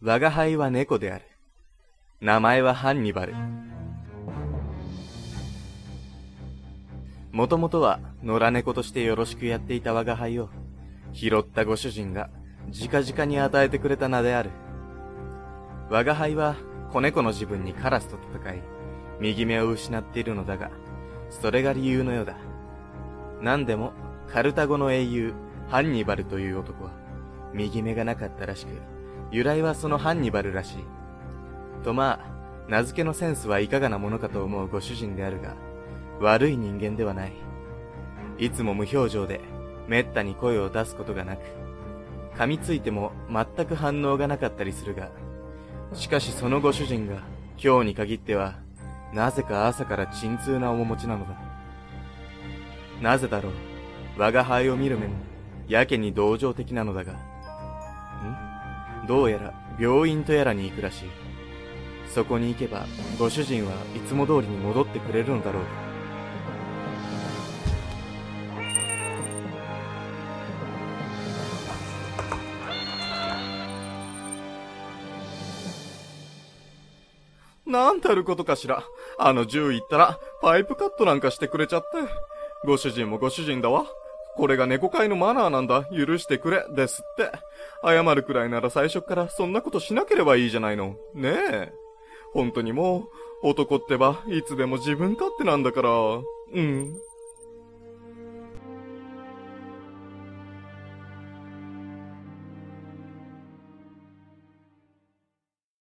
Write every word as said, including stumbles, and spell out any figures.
我が輩は猫である。名前はハンニバル。もともとは野良猫としてよろしくやっていた我が輩を、拾ったご主人が直々に与えてくれた名である。我が輩は子猫の自分にカラスと戦い、右目を失っているのだが、それが理由のようだ。何でもカルタゴの英雄ハンニバルという男は右目がなかったらしく、由来はそのハンニバルらしい。とまあ、名付けのセンスはいかがなものかと思うご主人であるが、悪い人間ではない。いつも無表情で、めったに声を出すことがなく、噛みついても全く反応がなかったりするが、しかしそのご主人が今日に限っては、なぜか朝から沈痛な面持ちなのだ。なぜだろう。我が輩を見る目もやけに同情的なのだが、んどうやら病院とやらに行くらしい。そこに行けばご主人はいつも通りに戻ってくれるのだろうか。なんたることかしら。あの銃行ったらパイプカットなんかしてくれちゃって。ご主人もご主人だわ。これが猫飼いのマナーなんだ。許してくれ。ですって。謝るくらいなら最初からそんなことしなければいいじゃないの。ねえ。本当にもう、男ってばいつでも自分勝手なんだから。うん。